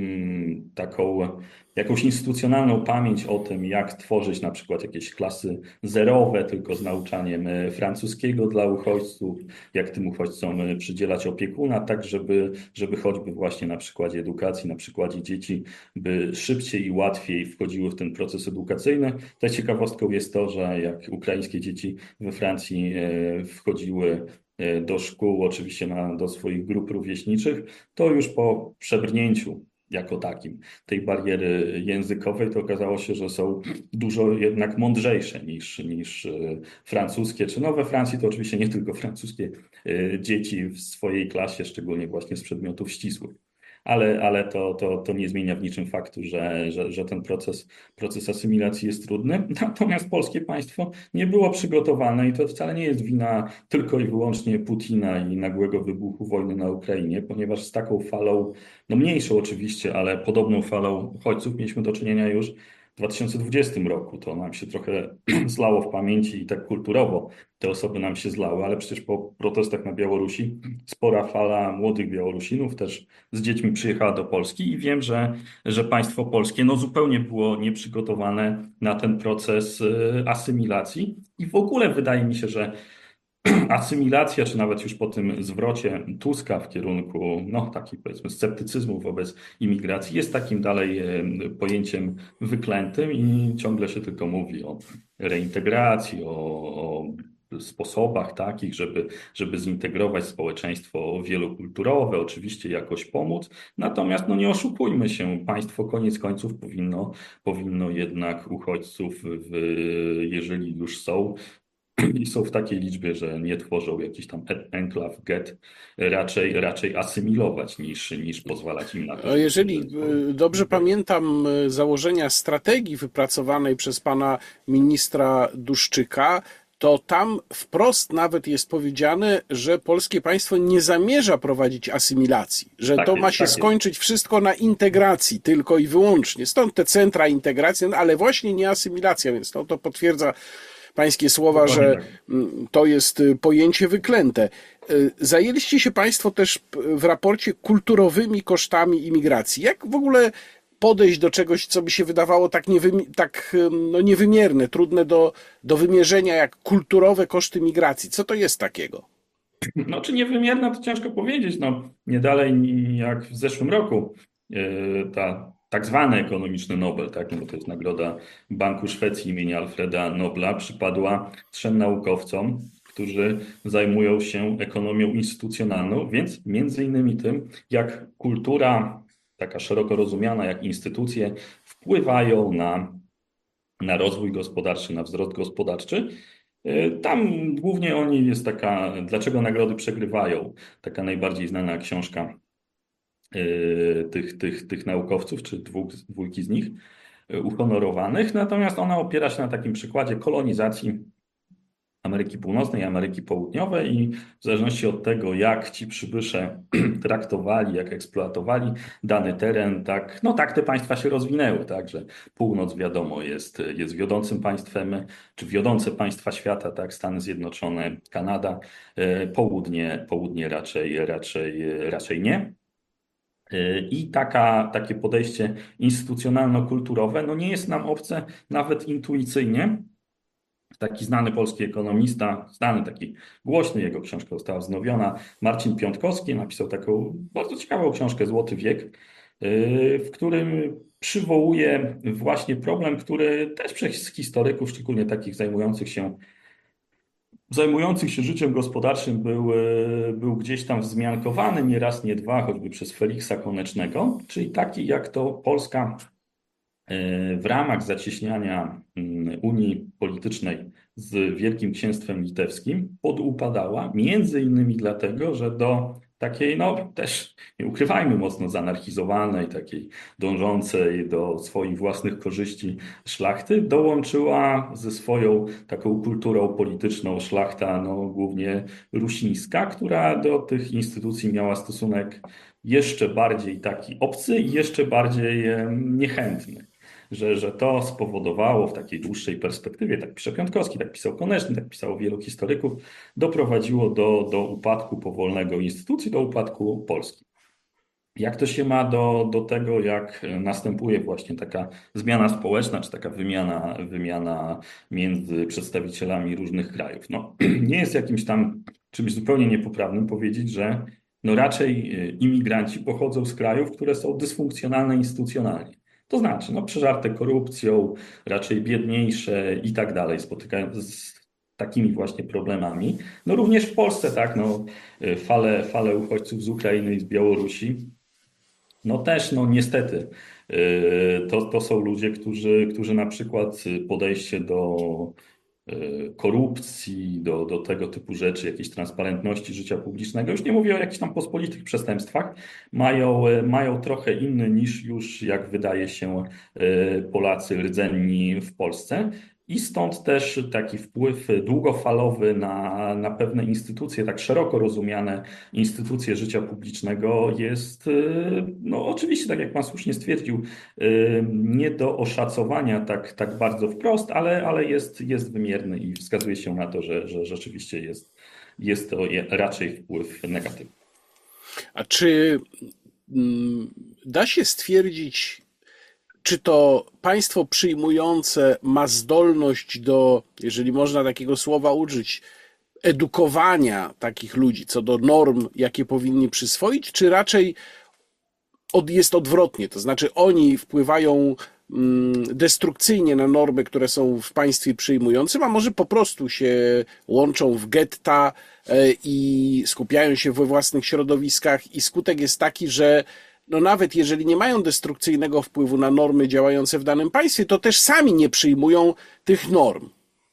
mm, taką jakąś instytucjonalną pamięć o tym, jak tworzyć na przykład jakieś klasy zerowe, tylko z nauczaniem e, francuskiego dla uchodźców, jak tym uchodźcom e, przydzielać opiekuna, tak żeby, żeby choćby właśnie na przykładzie edukacji, na przykładzie dzieci, by szybciej i łatwiej wchodziły w ten proces edukacyjny. Tutaj ciekawostką jest to, że jak ukraińskie dzieci we Francji e, wchodziły do szkół, oczywiście na, do swoich grup rówieśniczych, to już po przebrnięciu jako takim tej bariery językowej, to okazało się, że są dużo jednak mądrzejsze niż, niż francuskie, czy no we Francji to oczywiście nie tylko francuskie dzieci w swojej klasie, szczególnie właśnie z przedmiotów ścisłych. Ale, ale to, to, to nie zmienia w niczym faktu, że, że, że ten proces, proces asymilacji jest trudny. Natomiast polskie państwo nie było przygotowane i to wcale nie jest wina tylko i wyłącznie Putina i nagłego wybuchu wojny na Ukrainie, ponieważ z taką falą, no mniejszą oczywiście, ale podobną falą uchodźców mieliśmy do czynienia już w dwa tysiące dwudziestym roku. To nam się trochę zlało w pamięci i tak kulturowo te osoby nam się zlały, ale przecież po protestach na Białorusi spora fala młodych Białorusinów też z dziećmi przyjechała do Polski i wiem, że, że państwo polskie no zupełnie było nieprzygotowane na ten proces y, asymilacji i w ogóle wydaje mi się, że asymilacja, czy nawet już po tym zwrocie Tuska w kierunku, no taki powiedzmy sceptycyzmu wobec imigracji, jest takim dalej e, pojęciem wyklętym i ciągle się tylko mówi o reintegracji, o, o sposobach takich, żeby, żeby zintegrować społeczeństwo wielokulturowe, oczywiście jakoś pomóc. Natomiast no nie oszukujmy się, państwo koniec końców powinno, powinno jednak uchodźców, w, jeżeli już są, i są w takiej liczbie, że nie tworzą jakiś tam enklaw, get, raczej, raczej asymilować niż, niż pozwalać im na to. Jeżeli dobrze pamiętam założenia strategii wypracowanej przez pana ministra Duszczyka, to tam wprost nawet jest powiedziane, że polskie państwo nie zamierza prowadzić asymilacji, że tak to jest, ma się tak skończyć jest. Wszystko na integracji tylko i wyłącznie. Stąd te centra integracji, ale właśnie nie asymilacja, więc to, to potwierdza pańskie słowa, Dokładnie że tak. mm, to jest y, pojęcie wyklęte. Y, Zajęliście się państwo też p- w raporcie kulturowymi kosztami imigracji. Jak w ogóle podejść do czegoś, co by się wydawało tak, niewymi- tak ym, no, niewymierne, trudne do, do wymierzenia, jak kulturowe koszty migracji? Co to jest takiego? No, czy niewymierna, to ciężko powiedzieć. No, nie dalej ni- jak w zeszłym roku yy, ta tak zwany ekonomiczny Nobel, tak, no bo to jest nagroda Banku Szwecji imienia Alfreda Nobla, przypadła trzem naukowcom, którzy zajmują się ekonomią instytucjonalną, więc między innymi tym, jak kultura, taka szeroko rozumiana, jak instytucje wpływają na na rozwój gospodarczy, na wzrost gospodarczy. Y, Tam głównie oni jest taka, dlaczego nagrody przegrywają, taka najbardziej znana książka y, tych, tych, tych naukowców, czy dwóch, dwójki z nich y, uhonorowanych. Natomiast ona opiera się na takim przykładzie kolonizacji Ameryki Północnej, Ameryki Południowej i w zależności od tego, jak ci przybysze traktowali, jak eksploatowali dany teren, tak, no tak te państwa się rozwinęły, tak, że północ wiadomo jest, jest wiodącym państwem, czy wiodące państwa świata, tak, Stany Zjednoczone, Kanada, e, południe, południe raczej, raczej, raczej nie. E, I taka, takie podejście instytucjonalno-kulturowe no nie jest nam obce nawet intuicyjnie. Taki znany polski ekonomista, znany, taki głośny, jego książka została wznowiona, Marcin Piątkowski napisał taką bardzo ciekawą książkę Złoty wiek, yy, w którym przywołuje właśnie problem, który też przez historyków, szczególnie takich zajmujących się zajmujących się życiem gospodarczym był, yy, był gdzieś tam wzmiankowany, nie raz, nie dwa, choćby przez Feliksa Konecznego, czyli taki jak to Polska w ramach zacieśniania Unii Politycznej z Wielkim Księstwem Litewskim podupadała, między innymi dlatego, że do takiej, no też nie ukrywajmy, mocno zanarchizowanej, takiej dążącej do swoich własnych korzyści szlachty, dołączyła ze swoją taką kulturą polityczną szlachta, no głównie rusińska, która do tych instytucji miała stosunek jeszcze bardziej taki obcy i jeszcze bardziej em, niechętny. Że, że to spowodowało w takiej dłuższej perspektywie, tak pisze Piątkowski, tak pisał Koneczny, tak pisało wielu historyków, doprowadziło do, do upadku powolnego instytucji, do upadku Polski. Jak to się ma do, do tego, jak następuje właśnie taka zmiana społeczna, czy taka wymiana, wymiana między przedstawicielami różnych krajów? No, nie jest jakimś tam czymś zupełnie niepoprawnym powiedzieć, że no raczej imigranci pochodzą z krajów, które są dysfunkcjonalne instytucjonalnie. To znaczy, no, przeżarte korupcją, raczej biedniejsze i tak dalej, spotykają z takimi właśnie problemami. No również w Polsce, tak, no, fale, fale uchodźców z Ukrainy i z Białorusi. No też, no niestety, yy, to, to są ludzie, którzy, którzy na przykład podejście do yy, korupcji, do, do tego typu rzeczy, jakiejś transparentności życia publicznego, już nie mówię o jakichś tam pospolitych przestępstwach, mają, mają trochę inny niż już, jak wydaje się, yy, Polacy rdzenni w Polsce. I stąd też taki wpływ długofalowy na, na pewne instytucje, tak szeroko rozumiane instytucje życia publicznego jest, y, no oczywiście, tak jak pan słusznie stwierdził, y, nie do oszacowania tak, tak bardzo wprost, ale, ale jest, jest wymierny i wskazuje się na to, że, że rzeczywiście jest, jest to je- raczej wpływ negatywny. A czy mm, da się stwierdzić, czy to państwo przyjmujące ma zdolność do, jeżeli można takiego słowa użyć, edukowania takich ludzi co do norm, jakie powinni przyswoić, czy raczej od, jest odwrotnie, to znaczy oni wpływają mm, destrukcyjnie na normy, które są w państwie przyjmującym, a może po prostu się łączą w getta e, i skupiają się we własnych środowiskach i skutek jest taki, że no nawet jeżeli nie mają destrukcyjnego wpływu na normy działające w danym państwie, to też sami nie przyjmują tych norm.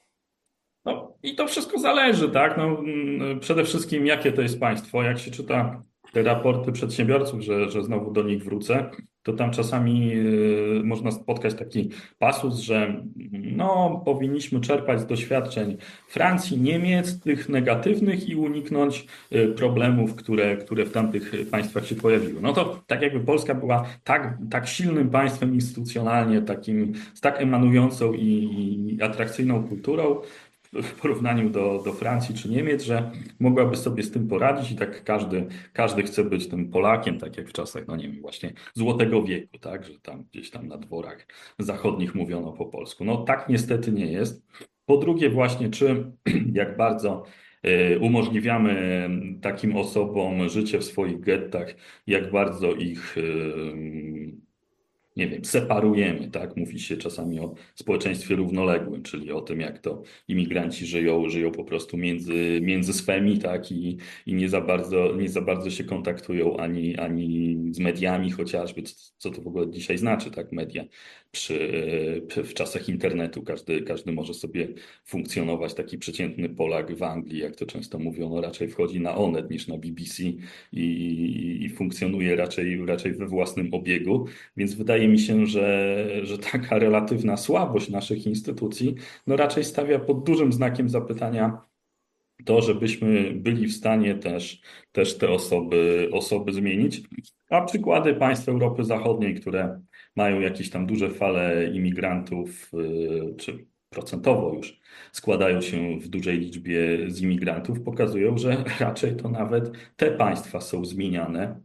No i to wszystko zależy, tak? No, mm, przede wszystkim jakie to jest państwo. Jak się czyta te raporty przedsiębiorców, że, że znowu do nich wrócę, to tam czasami y, można spotkać taki pasus, że mm, no, powinniśmy czerpać z doświadczeń Francji, Niemiec, tych negatywnych i uniknąć y, problemów, które, które w tamtych państwach się pojawiły. No to tak jakby Polska była tak, tak silnym państwem instytucjonalnie, takim, z tak emanującą i, i atrakcyjną kulturą, w w porównaniu do, do Francji czy Niemiec, że mogłaby sobie z tym poradzić i tak każdy, każdy chce być tym Polakiem, tak jak w czasach, no nie wiem, właśnie Złotego Wieku, tak, że tam gdzieś tam na dworach zachodnich mówiono po polsku. No tak niestety nie jest. Po drugie właśnie, czy jak bardzo y, umożliwiamy takim osobom życie w swoich gettach, jak bardzo ich y, nie wiem, separujemy, tak? Mówi się czasami o społeczeństwie równoległym, czyli o tym, jak to imigranci żyją, żyją po prostu między, między swemi, tak? I, i nie za bardzo, nie za bardzo się kontaktują ani, ani z mediami chociażby, co, co to w ogóle dzisiaj znaczy, tak? Media przy, w czasach internetu każdy, każdy może sobie funkcjonować. Taki przeciętny Polak w Anglii, jak to często mówią, no raczej wchodzi na Onet niż na B B C i, i, i funkcjonuje raczej, raczej we własnym obiegu. Więc wydaje mi się, że, że taka relatywna słabość naszych instytucji no raczej stawia pod dużym znakiem zapytania to, żebyśmy byli w stanie też, też te osoby, osoby zmienić. A przykłady państw Europy Zachodniej, które mają jakieś tam duże fale imigrantów, yy, czy procentowo już składają się w dużej liczbie z imigrantów, pokazują, że raczej to nawet te państwa są zmieniane.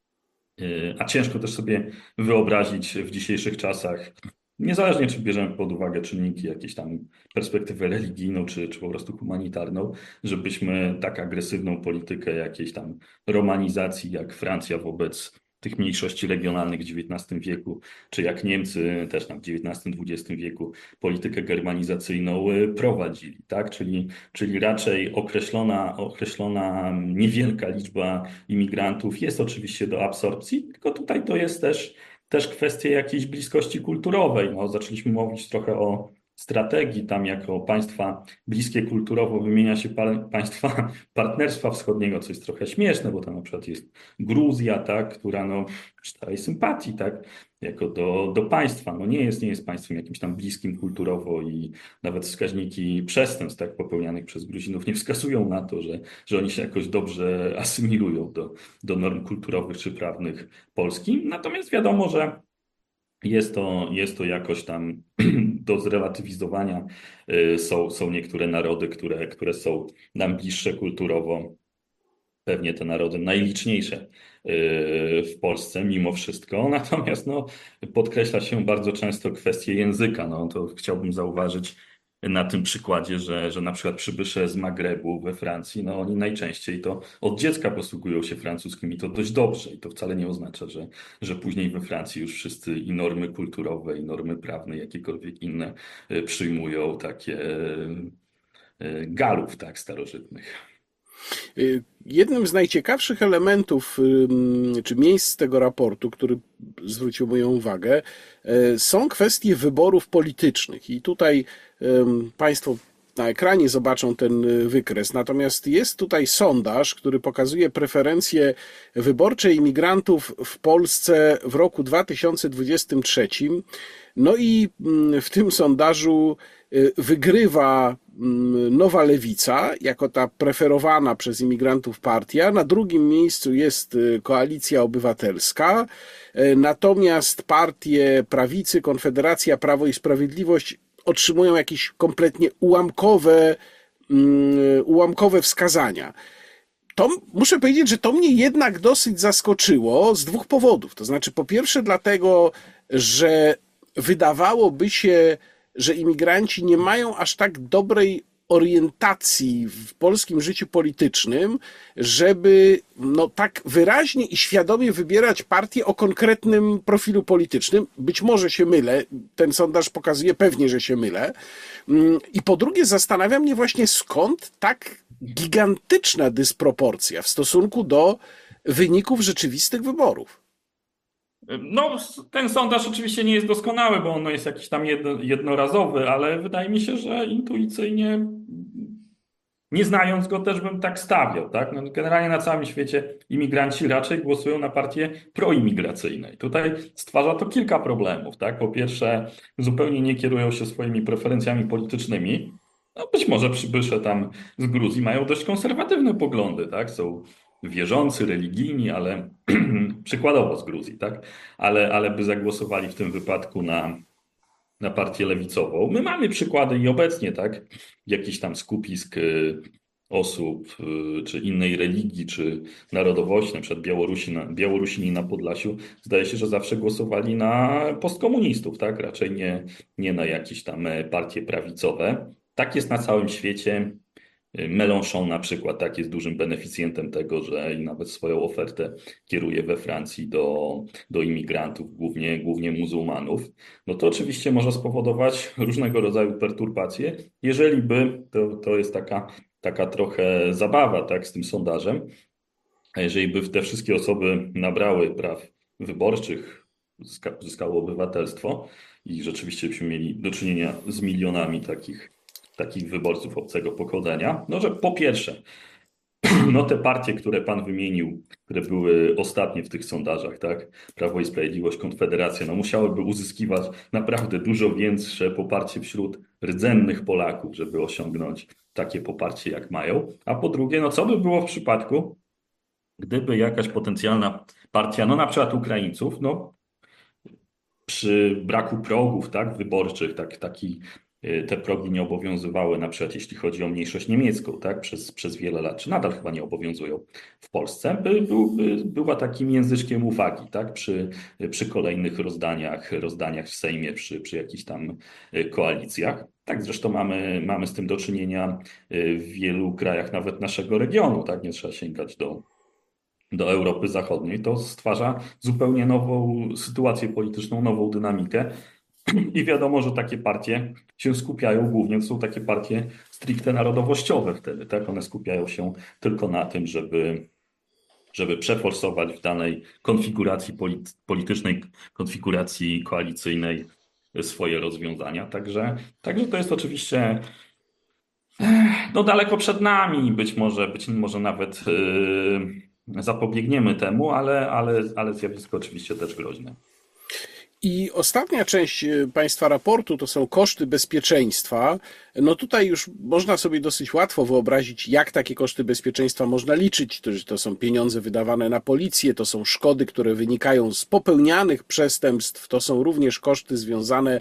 A ciężko też sobie wyobrazić w dzisiejszych czasach, niezależnie czy bierzemy pod uwagę czynniki jakieś tam perspektywę religijną, czy, czy po prostu humanitarną, żebyśmy tak agresywną politykę jakiejś tam romanizacji jak Francja wobec tych mniejszości regionalnych w dziewiętnastym wieku, czy jak Niemcy też tam w dziewiętnastym dwudziestym wieku politykę germanizacyjną y, prowadzili, tak? Czyli, czyli raczej określona, określona niewielka liczba imigrantów jest oczywiście do absorpcji, tylko tutaj to jest też, też kwestia jakiejś bliskości kulturowej. No, zaczęliśmy mówić trochę o strategii, tam jako państwa bliskie kulturowo wymienia się pa państwa Partnerstwa Wschodniego, co jest trochę śmieszne, bo tam na przykład jest Gruzja, tak, która no przy całej sympatii, tak, jako do, do państwa, no nie jest, nie jest państwem jakimś tam bliskim kulturowo i nawet wskaźniki przestępstw, tak, popełnianych przez Gruzinów nie wskazują na to, że, że oni się jakoś dobrze asymilują do, do norm kulturowych czy prawnych Polski. Natomiast wiadomo, że jest to, jest to jakoś tam do zrelatywizowania. Y, Są, są niektóre narody, które, które są nam bliższe kulturowo. Pewnie te narody najliczniejsze y, w Polsce mimo wszystko. Natomiast no, podkreśla się bardzo często kwestię języka. No, to chciałbym zauważyć na tym przykładzie, że, że na przykład przybysze z Magrebu we Francji, no oni najczęściej to od dziecka posługują się francuskim i to dość dobrze. I to wcale nie oznacza, że, że później we Francji już wszyscy i normy kulturowe, i normy prawne, jakiekolwiek inne y, przyjmują takie y, y, Galów, tak, starożytnych. Y, Jednym z najciekawszych elementów ym, czy miejsc tego raportu, który zwrócił moją uwagę, y, są kwestie wyborów politycznych. I tutaj ym, Państwo na ekranie zobaczą ten y, wykres. Natomiast jest tutaj sondaż, który pokazuje preferencje wyborcze imigrantów w Polsce w roku dwa tysiące dwudziestym trzecim. No i mm, w tym sondażu y, wygrywa mm, Nowa Lewica, jako ta preferowana przez imigrantów partia. Na drugim miejscu jest y, Koalicja Obywatelska. Y, Natomiast partie prawicy, Konfederacja, Prawo i Sprawiedliwość otrzymują jakieś kompletnie ułamkowe, mm, ułamkowe wskazania. To muszę powiedzieć, że to mnie jednak dosyć zaskoczyło z dwóch powodów. To znaczy, po pierwsze, dlatego, że wydawałoby się, że imigranci nie mają aż tak dobrej orientacji w polskim życiu politycznym, żeby no, tak wyraźnie i świadomie wybierać partię o konkretnym profilu politycznym. Być może się mylę, ten sondaż pokazuje pewnie, że się mylę. I po drugie, zastanawia mnie właśnie, skąd tak gigantyczna dysproporcja w stosunku do wyników rzeczywistych wyborów. No, ten sondaż oczywiście nie jest doskonały, bo on jest jakiś tam jedno, jednorazowy, ale wydaje mi się, że intuicyjnie, nie znając go, też bym tak stawiał, tak? No, generalnie na całym świecie imigranci raczej głosują na partie proimigracyjne. I tutaj stwarza to kilka problemów, tak? Po pierwsze, zupełnie nie kierują się swoimi preferencjami politycznymi. No, być może przybysze tam z Gruzji mają dość konserwatywne poglądy, tak? Są wierzący, religijni, ale przykładowo z Gruzji, tak? Ale, ale by zagłosowali w tym wypadku na na partię lewicową. My mamy przykłady i obecnie, tak, jakichś tam skupisk y, osób, y, czy innej religii, czy narodowości, na przykład Białorusi na, Białorusini na Podlasiu, zdaje się, że zawsze głosowali na postkomunistów, tak, raczej nie, nie na jakieś tam e, partie prawicowe. Tak jest na całym świecie. Mélenchon na przykład tak jest dużym beneficjentem tego, że i nawet swoją ofertę kieruje we Francji do, do imigrantów, głównie, głównie muzułmanów. No to oczywiście może spowodować różnego rodzaju perturbacje, jeżeli by, to, to jest taka, taka trochę zabawa, tak, z tym sondażem, a jeżeli by te wszystkie osoby nabrały praw wyborczych, zyska- zyskały obywatelstwo i rzeczywiście byśmy mieli do czynienia z milionami takich, takich wyborców obcego pochodzenia, no że po pierwsze, no te partie, które pan wymienił, które były ostatnie w tych sondażach, tak, Prawo i Sprawiedliwość, Konfederacja, no musiałyby uzyskiwać naprawdę dużo większe poparcie wśród rdzennych Polaków, żeby osiągnąć takie poparcie, jak mają. A po drugie, no co by było w przypadku, gdyby jakaś potencjalna partia, no na przykład Ukraińców, no przy braku progów, tak, wyborczych, tak, taki, y, te progi nie obowiązywały, na przykład jeśli chodzi o mniejszość niemiecką, tak, przez, przez wiele lat, czy nadal chyba nie obowiązują w Polsce, by, byłby, była takim języczkiem uwagi, tak, przy, przy kolejnych rozdaniach, rozdaniach w Sejmie, przy, przy jakichś tam y, koalicjach. Tak, zresztą mamy, mamy z tym do czynienia y, w wielu krajach nawet naszego regionu, tak, nie trzeba sięgać do do Europy Zachodniej, to stwarza zupełnie nową sytuację polityczną, nową dynamikę. I wiadomo, że takie partie się skupiają głównie, to są takie partie stricte narodowościowe wtedy, tak? One skupiają się tylko na tym, żeby, żeby przeforsować w danej konfiguracji polit- politycznej, konfiguracji koalicyjnej swoje rozwiązania. Także, także to jest oczywiście no daleko przed nami, być może, być może nawet yy, zapobiegniemy temu, ale, ale, ale zjawisko oczywiście też groźne. I ostatnia część e, Państwa raportu to są koszty bezpieczeństwa. No tutaj już można sobie dosyć łatwo wyobrazić, jak takie koszty bezpieczeństwa można liczyć. To, że to są pieniądze wydawane na policję, to są szkody, które wynikają z popełnianych przestępstw, to są również koszty związane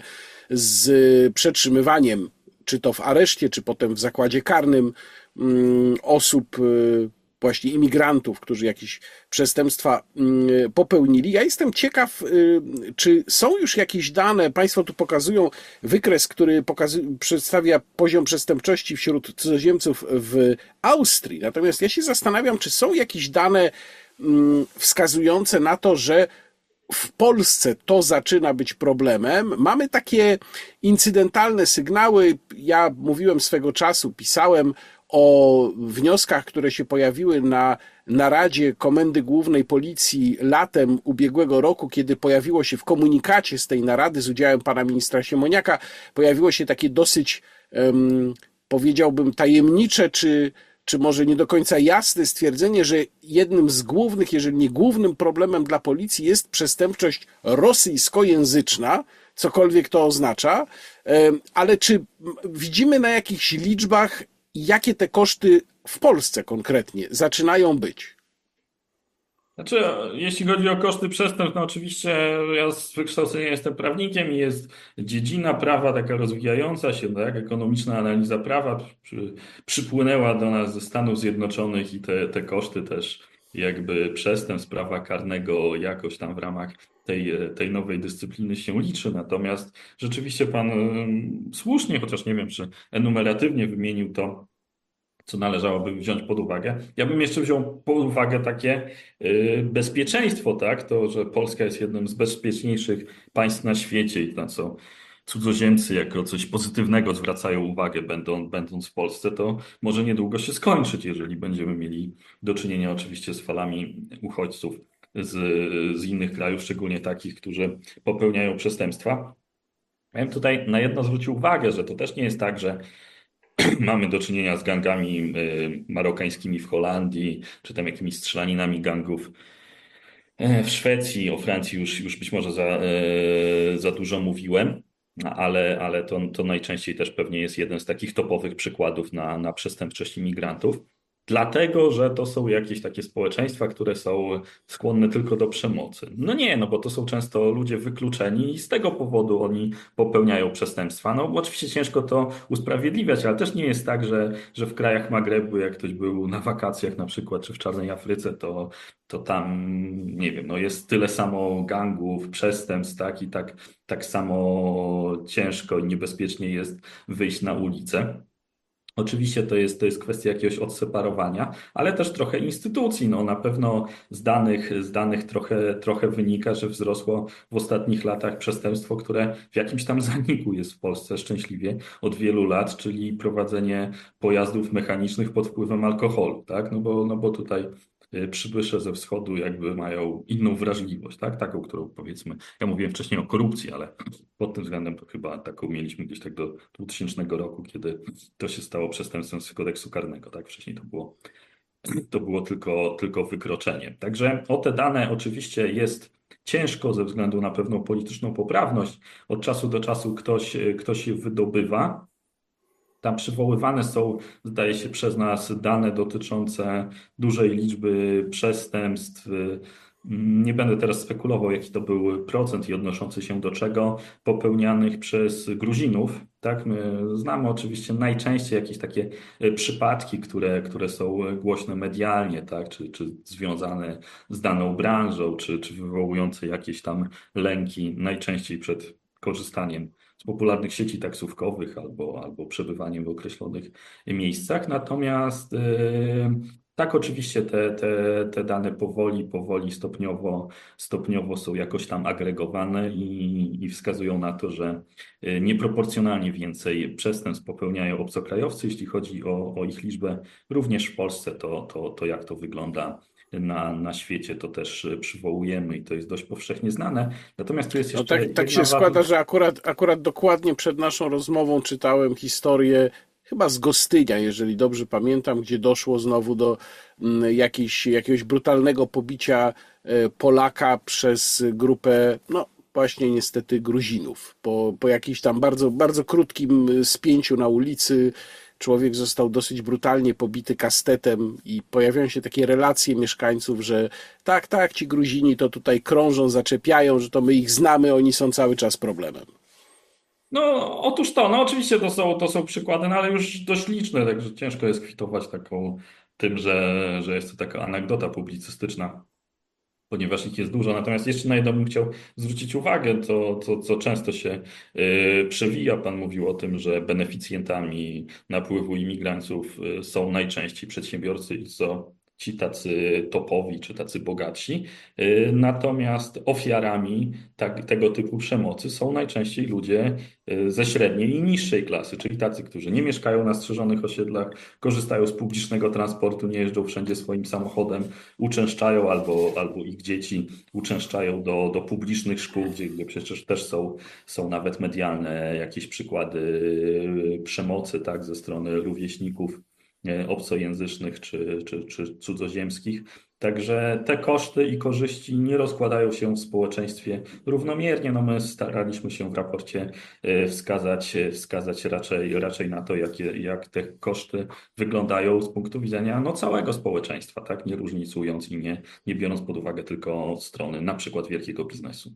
z przetrzymywaniem, czy to w areszcie, czy potem w zakładzie karnym mm, osób, y, właśnie imigrantów, którzy jakieś przestępstwa mm, popełnili. Ja jestem ciekaw, y, czy są już jakieś dane, Państwo tu pokazują wykres, który pokazu- przedstawia poziom przestępczości wśród cudzoziemców w Austrii. Natomiast ja się zastanawiam, czy są jakieś dane mm, wskazujące na to, że w Polsce to zaczyna być problemem. Mamy takie incydentalne sygnały. Ja mówiłem swego czasu, pisałem o wnioskach, które się pojawiły na naradzie Komendy Głównej Policji latem ubiegłego roku, kiedy pojawiło się w komunikacie z tej narady z udziałem pana ministra Siemoniaka, pojawiło się takie dosyć, um, powiedziałbym, tajemnicze, czy czy może nie do końca jasne stwierdzenie, że jednym z głównych, jeżeli nie głównym problemem dla policji jest przestępczość rosyjskojęzyczna, cokolwiek to oznacza, ale czy widzimy na jakichś liczbach, jakie te koszty w Polsce konkretnie zaczynają być? Znaczy, jeśli chodzi o koszty przestępstw, no oczywiście ja z wykształcenia jestem prawnikiem i jest dziedzina prawa taka rozwijająca się, tak, ekonomiczna analiza prawa przy, przypłynęła do nas ze Stanów Zjednoczonych i te, te koszty też jakby przestępstw prawa karnego jakoś tam w ramach tej, tej nowej dyscypliny się liczy. Natomiast rzeczywiście pan ym, słusznie, chociaż nie wiem, czy enumeratywnie wymienił to, co należałoby wziąć pod uwagę. Ja bym jeszcze wziął pod uwagę takie y, bezpieczeństwo, tak? To, że Polska jest jednym z bezpieczniejszych państw na świecie i na co cudzoziemcy jako coś pozytywnego zwracają uwagę, będą, będąc w Polsce, to może niedługo się skończyć, jeżeli będziemy mieli do czynienia oczywiście z falami uchodźców z, z innych krajów, szczególnie takich, którzy popełniają przestępstwa. Ja bym tutaj na jedno zwrócił uwagę, że to też nie jest tak, że mamy do czynienia z gangami y, marokańskimi w Holandii, czy tam jakimiś strzelaninami gangów e, w Szwecji. O Francji już, już być może za, e, za dużo mówiłem, ale, ale to, to najczęściej też pewnie jest jeden z takich topowych przykładów na, na przestępczość imigrantów. Dlatego, że to są jakieś takie społeczeństwa, które są skłonne tylko do przemocy. No nie, no bo to są często ludzie wykluczeni i z tego powodu oni popełniają przestępstwa. No bo oczywiście ciężko to usprawiedliwiać, ale też nie jest tak, że, że w krajach Magrebu, jak ktoś był na wakacjach na przykład, czy w Czarnej Afryce, to, to tam, nie wiem, no jest tyle samo gangów, przestępstw, tak, i tak, tak samo ciężko i niebezpiecznie jest wyjść na ulicę. Oczywiście to jest, to jest kwestia jakiegoś odseparowania, ale też trochę instytucji. No, na pewno z danych, z danych trochę, trochę wynika, że wzrosło w ostatnich latach przestępstwo, które w jakimś tam zaniku jest w Polsce szczęśliwie od wielu lat, czyli prowadzenie pojazdów mechanicznych pod wpływem alkoholu, tak? No bo, no bo tutaj y, przybysze ze wschodu jakby mają inną wrażliwość, tak? Taką, którą powiedzmy, ja mówiłem wcześniej o korupcji, ale pod tym względem to chyba taką mieliśmy gdzieś tak do dwutysięcznego roku, kiedy to się stało przestępstwem z kodeksu karnego, tak? Wcześniej to było, to było tylko, tylko wykroczenie. Także o te dane oczywiście jest ciężko ze względu na pewną polityczną poprawność. Od czasu do czasu ktoś, ktoś je wydobywa. Tam przywoływane są, zdaje się, przez nas dane dotyczące dużej liczby przestępstw. Nie będę teraz spekulował, jaki to był procent i odnoszący się do czego, popełnianych przez Gruzinów. Tak, my znamy oczywiście najczęściej jakieś takie przypadki, które, które są głośne medialnie, tak, czy, czy związane z daną branżą, czy, czy wywołujące jakieś tam lęki, najczęściej przed korzystaniem z popularnych sieci taksówkowych albo, albo przebywaniem w określonych miejscach. Natomiast yy, tak, oczywiście te, te, te dane powoli, powoli, stopniowo, stopniowo są jakoś tam agregowane i, i wskazują na to, że yy, nieproporcjonalnie więcej przestępstw popełniają obcokrajowcy. Jeśli chodzi o, o ich liczbę również w Polsce, to, to, to jak to wygląda na, na świecie, to też przywołujemy i to jest dość powszechnie znane. Natomiast tu jest No jeszcze tak, tak jedna się składa, ważna... że akurat, akurat dokładnie przed naszą rozmową czytałem historię chyba z Gostynia, jeżeli dobrze pamiętam, gdzie doszło znowu do mm, jakiejś, jakiegoś brutalnego pobicia e, Polaka przez grupę, no właśnie niestety Gruzinów. Po, po jakimś tam bardzo, bardzo krótkim spięciu na ulicy człowiek został dosyć brutalnie pobity kastetem i pojawiają się takie relacje mieszkańców, że tak, tak, ci Gruzini to tutaj krążą, zaczepiają, że to my ich znamy, oni są cały czas problemem. No, otóż to, no oczywiście to są, to są przykłady, no ale już dość liczne, także ciężko jest kwitować taką tym, że, że jest to taka anegdota publicystyczna, ponieważ ich jest dużo. Natomiast jeszcze na jedno bym chciał zwrócić uwagę, to, to co często się y, przewija. Pan mówił o tym, że beneficjentami napływu imigrantów y, są najczęściej przedsiębiorcy i co ci tacy topowi czy tacy bogatsi. Y, Natomiast ofiarami tak, tego typu przemocy są najczęściej ludzie y, ze średniej i niższej klasy, czyli tacy, którzy nie mieszkają na strzeżonych osiedlach, korzystają z publicznego transportu, nie jeżdżą wszędzie swoim samochodem, uczęszczają albo, albo ich dzieci uczęszczają do, do publicznych szkół, gdzie, gdzie przecież też są, są nawet medialne jakieś przykłady y, przemocy, tak, ze strony rówieśników e, obcojęzycznych czy, czy, czy cudzoziemskich. Także te koszty i korzyści nie rozkładają się w społeczeństwie równomiernie. No my staraliśmy się w raporcie e, wskazać, e, wskazać raczej, raczej na to, jakie, jak te koszty wyglądają z punktu widzenia no, całego społeczeństwa, tak? Nie różnicując i nie, nie biorąc pod uwagę tylko strony na przykład wielkiego biznesu.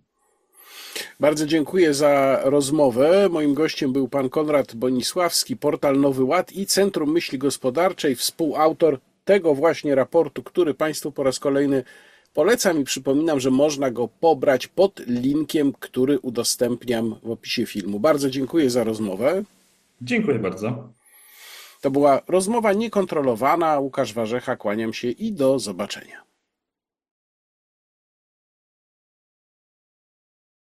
Bardzo dziękuję za rozmowę. Moim gościem był pan Konrad Bonisławski, portal Nowy Ład i Centrum Myśli Gospodarczej, współautor tego właśnie raportu, który państwu po raz kolejny polecam i przypominam, że można go pobrać pod linkiem, który udostępniam w opisie filmu. Bardzo dziękuję za rozmowę. Dziękuję bardzo. To była rozmowa niekontrolowana. Łukasz Warzecha, kłaniam się i do zobaczenia.